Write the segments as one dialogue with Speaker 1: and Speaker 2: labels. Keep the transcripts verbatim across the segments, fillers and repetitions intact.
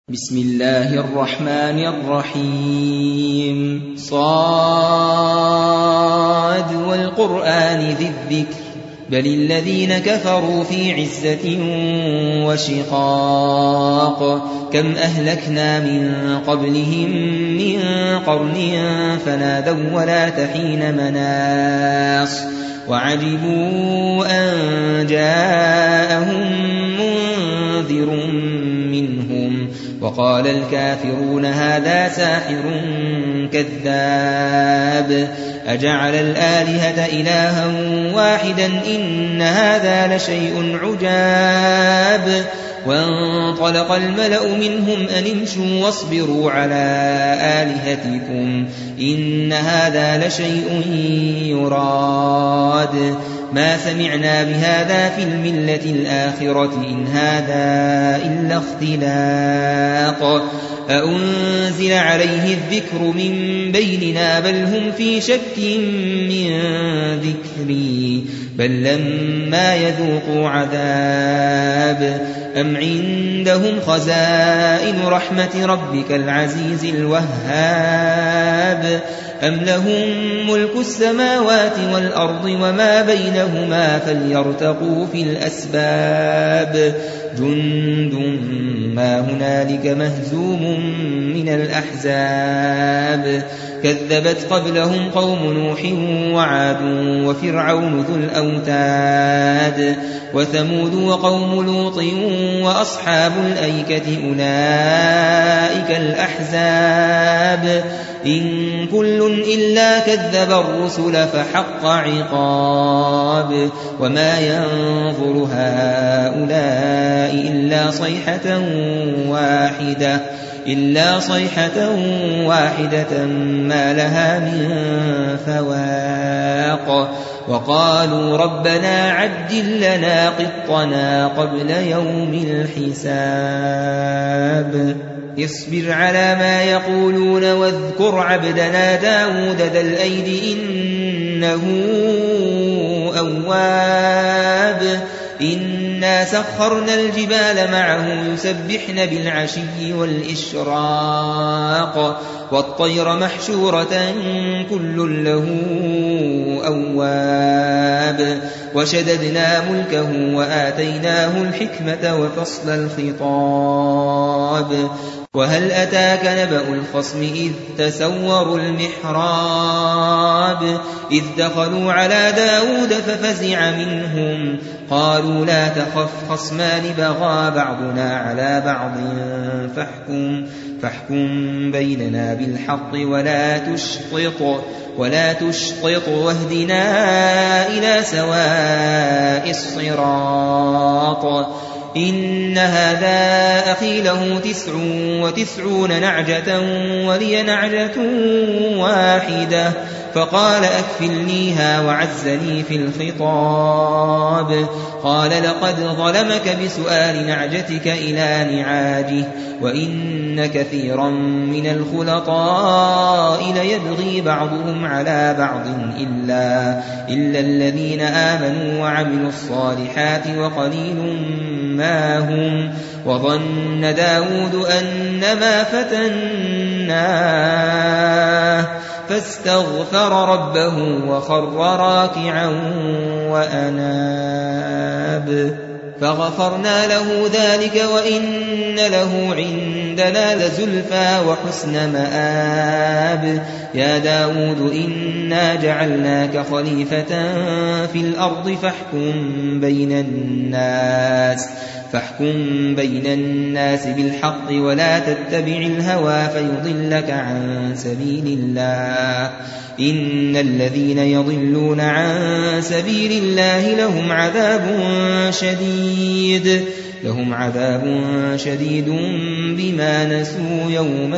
Speaker 1: بسم الله الرحمن الرحيم صاد والقرآن ذي الذكر بل الذين كفروا في عزة وشقاق كم أهلكنا من قبلهم من قرن فنادوا ولا تحين مناص وعجبوا أن جاءهم منذر منهم وقال الكافرون هذا ساحر كذاب أجعل الآلهة إلها واحدا إن هذا لشيء عجاب وانطلق الملأ منهم أن امشوا واصبروا على آلهتكم إن هذا لشيء يراد ما سمعنا بهذا في الملة الآخرة إن هذا إلا اختلاق أأنزل عليه الذكر من بيننا بل هم في شك من ذكري بل لما يذوقوا عذاب أم عندهم خزائن رحمة ربك العزيز الوهاب أم لهم ملك السماوات والأرض وما بينهما فليرتقوا في الأسباب جند ما هنالك مهزوم من الأحزاب كذبت قبلهم قوم نوح وعاد وفرعون ذو الأوتاد وثمود وقوم لوط وأصحاب الأيكة أولئك الأحزاب إن كل إلا كذب الرسل فحق عقاب وما ينظر هؤلاء إلا صيحة واحدة إلا صيحة واحدة ما لها من فواق وقالوا ربنا عجل لنا قطنا قبل يوم الحساب اصبر على ما يقولون واذكر عبدنا داود ذا الأيد إنه أواب إنا سخرنا الجبال معه يسبحن بالعشي والإشراق والطير محشورة كل له أواب وشددنا ملكه وآتيناه الحكمة وفصل الخطاب وهل أتاك نبأ الخصم إذ تسوروا المحراب إذ دخلوا على داود ففزع منهم قالوا لا تخف خصمان بغى بعضنا على بعض فاحكم, فاحكم بيننا بالحق ولا تشطط ولا تشطط واهدنا إلى سواء الصراط إن هذا أخي له تسع وتسعون نعجة ولي نعجة واحدة فقال أكفلنيها وعزني في الخطاب قال لقد ظلمك بسؤال نعجتك إلى نعاجه وإن كثيرا من الخلطاء ليبغي بعضهم على بعض إلا, إلا الذين آمنوا وعملوا الصالحات وقليل ما هم وظن داود أنما فتناه فاستغفر ربه وخر راكعا وأناب فغفرنا له ذلك وإن له عندنا لزلفى وحسن مآب يا داود إنا جعلناك خليفة في الأرض فاحكم بين الناس فاحكم بين الناس بالحق ولا تتبع الهوى فيضلك عن سبيل الله إن الذين يضلون عن سبيل الله لهم عذاب شديد لهم عذاب شديد بما نسوا يوم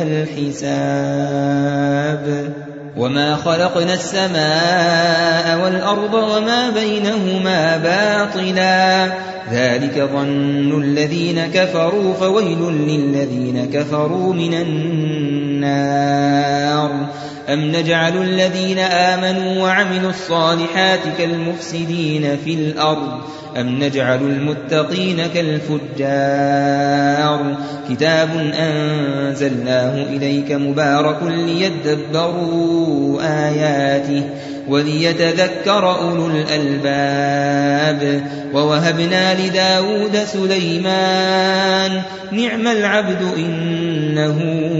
Speaker 1: الحساب وما خلقنا السماء والأرض وما بينهما باطلا ذلك ظن الذين كفروا فويل للذين كفروا من النار أم نجعل الذين آمنوا وعملوا الصالحات كالمفسدين في الأرض أم نجعل المتقين كالفجار كتاب أنزلناه إليك مبارك ليدبروا آياته وليتذكر أولو الألباب ووهبنا لداود سليمان نعم العبد إنه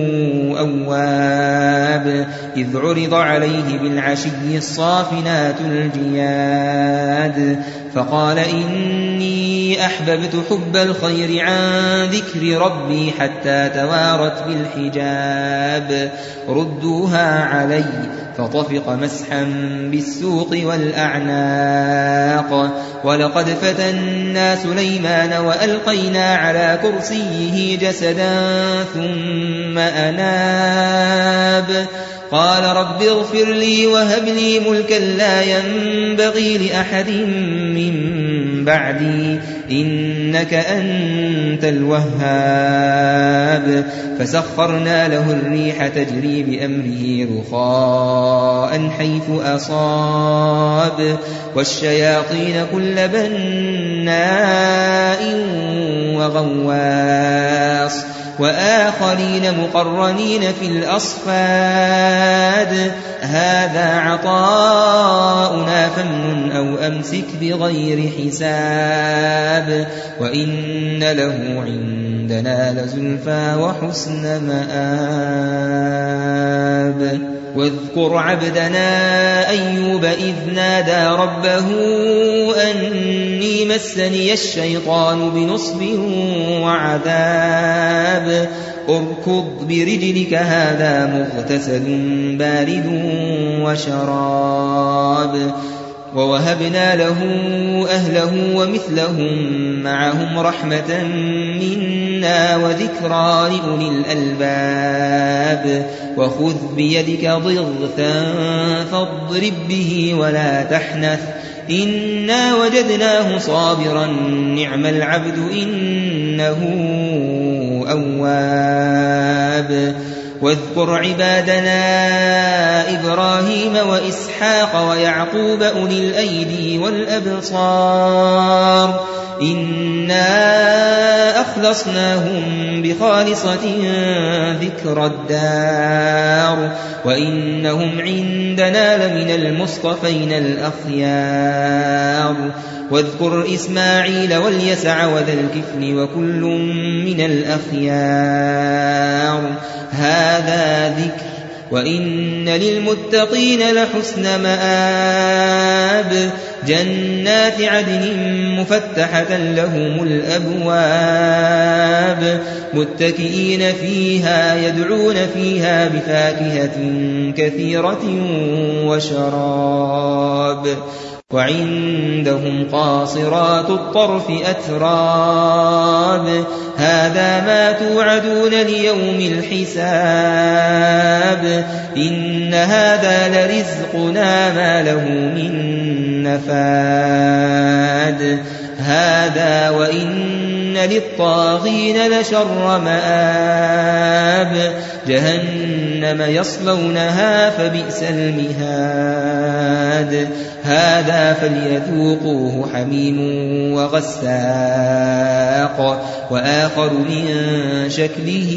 Speaker 1: أواب إذ عرض عليه بالعشي الصافنات الجياد فقال إني أحببت حب الخير عن ذكر ربي حتى توارت بالحجاب ردوها علي فطفق مسحا بالسوق والأعناق ولقد فتنا سليمان وألقينا على كرسيه جسدا ثم أناب قال رب اغفر لي وهب لي ملكا لا ينبغي لأحد من بعدي إنك أنت الوهاب فسخرنا له الريح تجري بأمره رخاء حيث أصاب والشياطين كل بناء وغواص وآخرين مقرنين في الأصفاد هذا عطاؤنا فامنن أو أمسك بغير حساب وإن له عندنا لزلفى وحسن مآب واذكر عبدنا أيوب إذ نادى ربه أني مسني الشيطان بنصب وعذاب اركض برجلك هذا مغتسل بارد وشراب ووهبنا له أهله ومثلهم معهم رحمة منا وذكرى لأولي الألباب وخذ بيدك ضغثا فاضرب به ولا تحنث إنا وجدناه صابرا نعم العبد إنه أواب واذكر عبادنا إبراهيم وإسحاق ويعقوب أولي الأيدي والأبصار إنا أخلصناهم بخالصة ذكر الدار وإنهم عندنا لمن المصطفين الأخيار واذكر إسماعيل واليسع وذا الكفل وكل من الأخيار هذا ذكر وإن للمتقين لحسن مآب جنات عدن مفتحة لهم الأبواب متكئين فيها يدعون فيها بفاكهة كثيرة وشراب وعندهم قاصرات الطرف أتراب هذا ما توعدون ليوم الحساب إن هذا لرزقنا ما له من نفاد هذا وإن للطاغين لشر مآب جهنم يصلونها فبئس المهاد هذا فليذوقوه حميم وغساق وآخر من شكله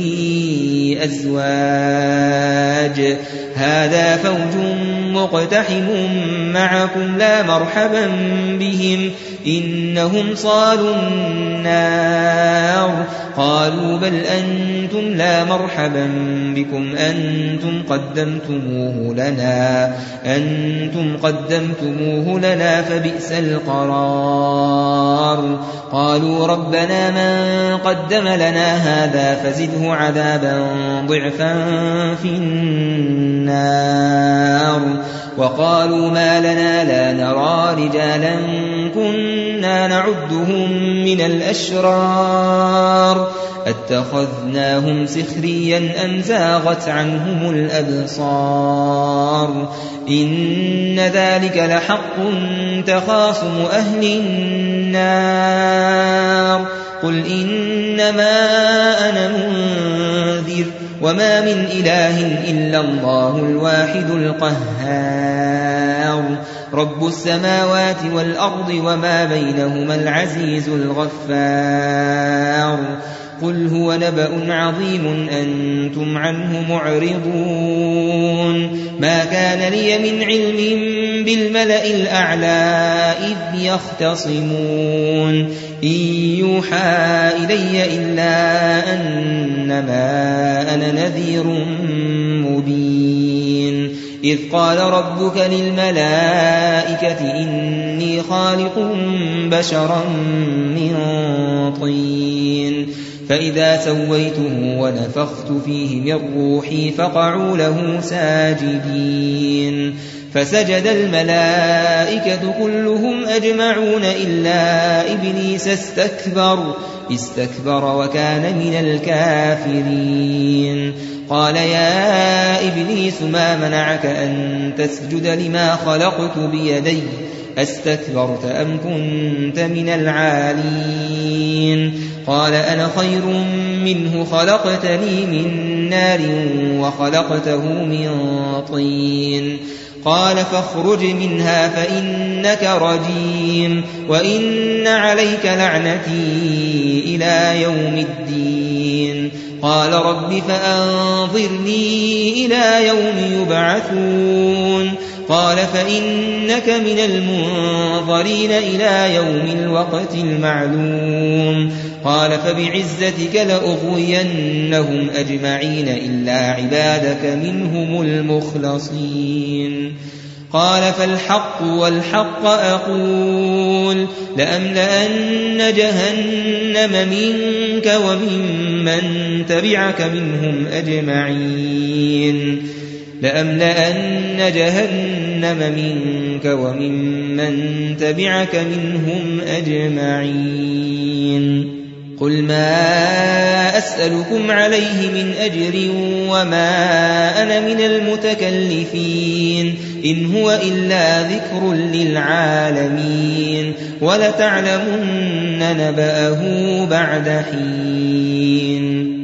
Speaker 1: أزواج هذا فوج مقتحم معكم لا مرحبا بهم إنهم صالوا النار قالوا بل أنتم لا مرحبا بكم أنتم قدمتموه لنا أنتم قدمتموه لنا فبئس القرار قالوا ربنا من قدم لنا هذا فزده عذابا ضعفا في النار وقالوا ما لنا لا نرى رجالا كنا نعدهم من الأشرار اتخذناهم سخريا أم زاغت عنهم الأبصار إن ذلك لحق تخاصم أهل النار قل إنما أنا منذر وما من إله إلا الله الواحد القهار رب السماوات والأرض وما بينهما العزيز الغفار قل هو نبأ عظيم أنتم عنه معرضون ما كان لي من علم بالملأ الأعلى إذ يختصمون إن يوحى إلي إلا أنما أنا نذير مبين إذ قال ربك للملائكة إني خالق بشرا من طين فإذا سويته ونفخت فيه من روحي فقعوا له ساجدين فسجد الملائكة كلهم أجمعون إلا إبليس استكبر استكبر وكان من الكافرين قال يا إبليس ما منعك أن تسجد لما خلقت بيدي أستكبرت أم كنت من العالين قال أنا خير منه خلقتني من نار وخلقته من طين قال فاخرج منها فإنك رجيم وإن عليك لعنتي إلى يوم الدين قال رب فأنظرني إلى يوم يبعثون قال فإنك من المنظرين إلى يوم الوقت المعلوم قال فبعزتك لأغوينهم أجمعين إلا عبادك منهم المخلصين قال فالحق والحق أقول لأملأن جهنم منك وممن تبعك منهم أجمعين لأملأن جهنم منك وممن تبعك منهم أجمعين قل ما أسألكم عليه من أجر وما أنا من المتكلفين إن هو إلا ذكر للعالمين ولتعلمن نبأه بعد حين